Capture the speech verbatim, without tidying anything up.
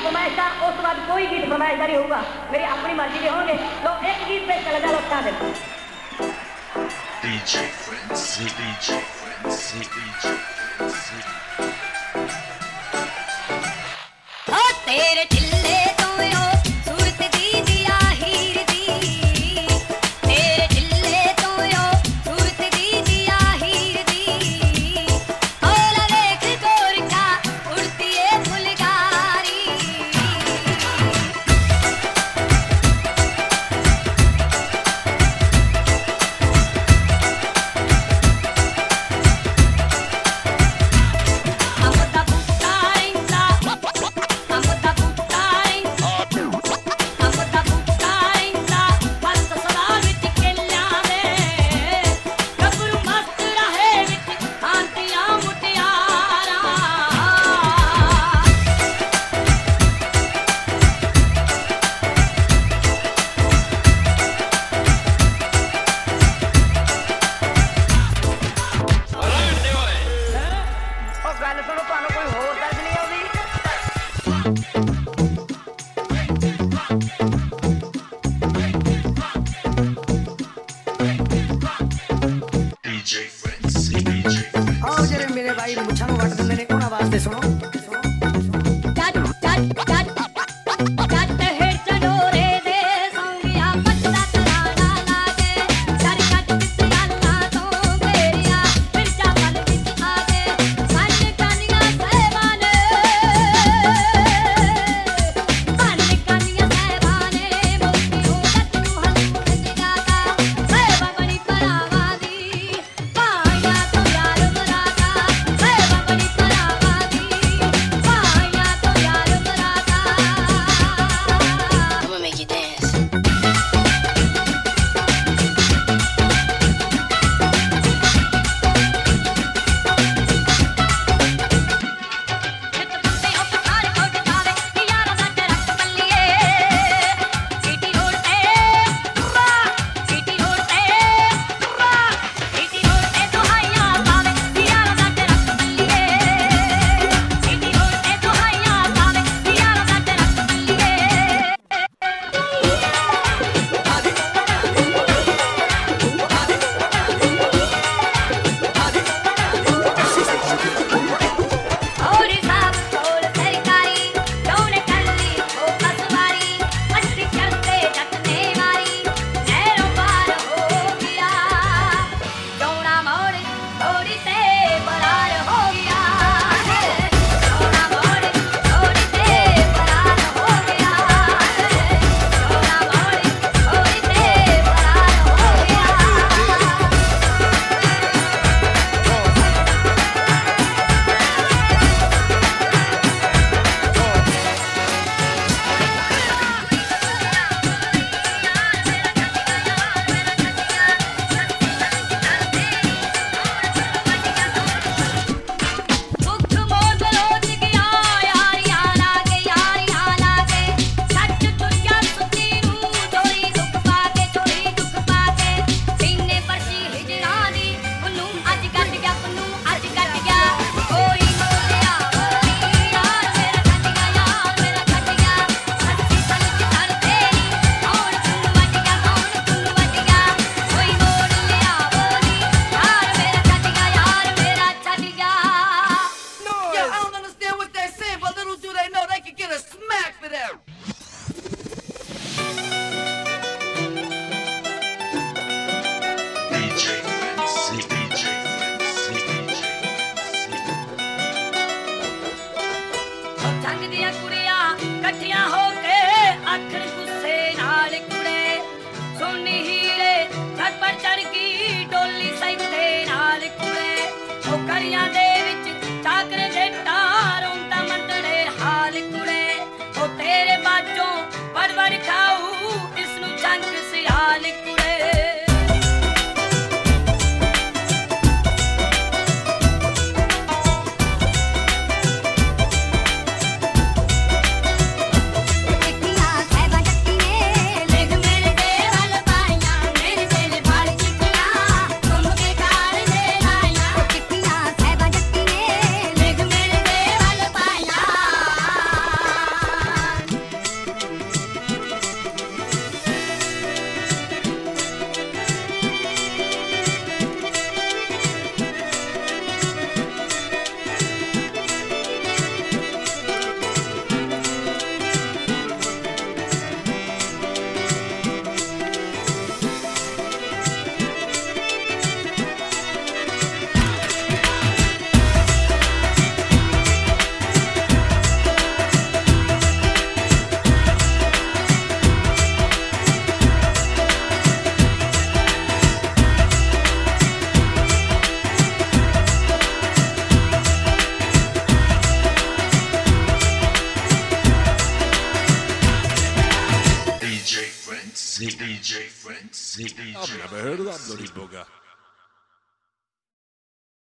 फरमाइश का उस बाद कोई गीत फरमाइश नहीं होगा, मेरी अपनी मर्जी के होंगे। तो एक गीत पे चला जाओ उठा दे D J Frenzy, D J Frenzy, D J Frenzy। ओ तेरे ढिल्ले तो हो सूरत दी दिया हीर दी, तेरे ढिल्ले तो हो सूरत दी दिया हीर दी, ओला देख गोरखा उड़ती है Phulkari. Frenzy. I've never heard of that bloody bugger.